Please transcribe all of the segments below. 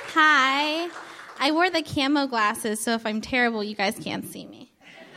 Hi. I wore the camo glasses, so if I'm terrible, you guys can't see me.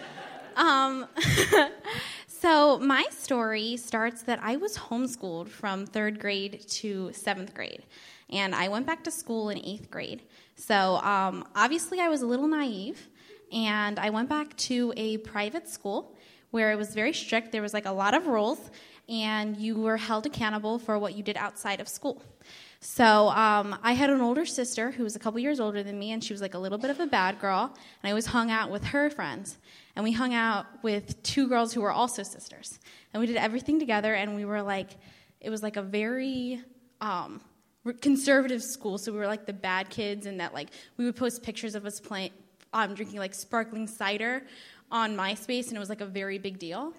So my story starts that I was homeschooled from 3rd grade to 7th grade, and I went back to school in 8th grade. So obviously I was a little naive, and I went back to a private school where it was very strict. There was like a lot of rules, and you were held accountable for what you did outside of school. So I had an older sister who was a couple years older than me, and she was like a little bit of a bad girl, and I always hung out with her friends. And we hung out with 2 girls who were also sisters. And we did everything together, and we were like, it was like a very conservative school, so we were like the bad kids, and that like we would post pictures of us drinking like sparkling cider on MySpace, and it was like a very big deal.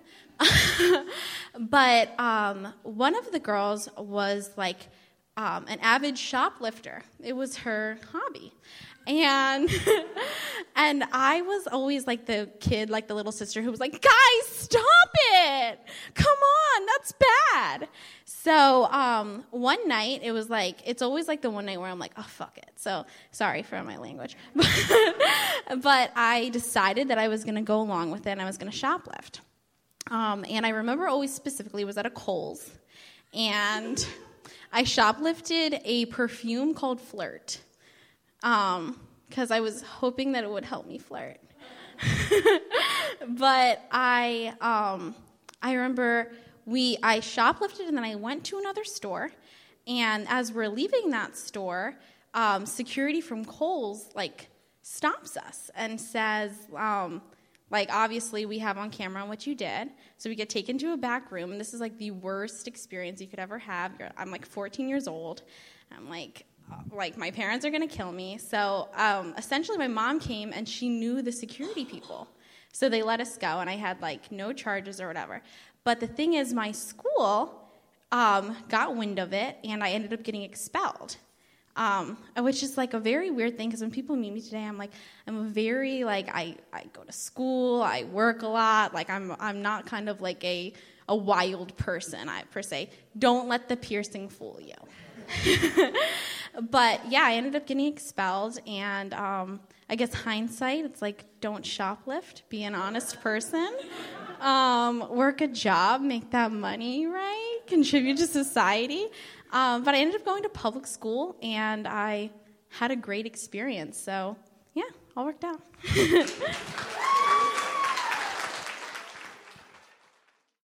But one of the girls was like an avid shoplifter. It was her hobby. And and I was always like the kid, like the little sister who was like, guys, stop it! Come on, that's bad. So one night, it was like, it's always like the one night where I'm like, oh, fuck it. So sorry for my language. But I decided that I was going to go along with it, and I was going to shoplift. And I remember always specifically was at a Kohl's, and I shoplifted a perfume called Flirt. Because I was hoping that it would help me flirt. But I remember I shoplifted, and then I went to another store, and as we're leaving that store, security from Kohl's like stops us and says, like, obviously we have on camera what you did, so we get taken to a back room, and this is like the worst experience you could ever have. I'm like 14 years old. I'm like my parents are going to kill me. So essentially my mom came, and she knew the security people. So they let us go, and I had like no charges or whatever. But the thing is, my school got wind of it, and I ended up getting expelled. Which is like a very weird thing, because when people meet me today, I'm a very like, I go to school, I work a lot, like I'm not kind of like a wild person, per se. Don't let the piercing fool you. But yeah, I ended up getting expelled, and I guess hindsight, it's like, don't shoplift, be an honest person, work a job, make that money, right? Contribute to society. But I ended up going to public school, and I had a great experience. So yeah, all worked out.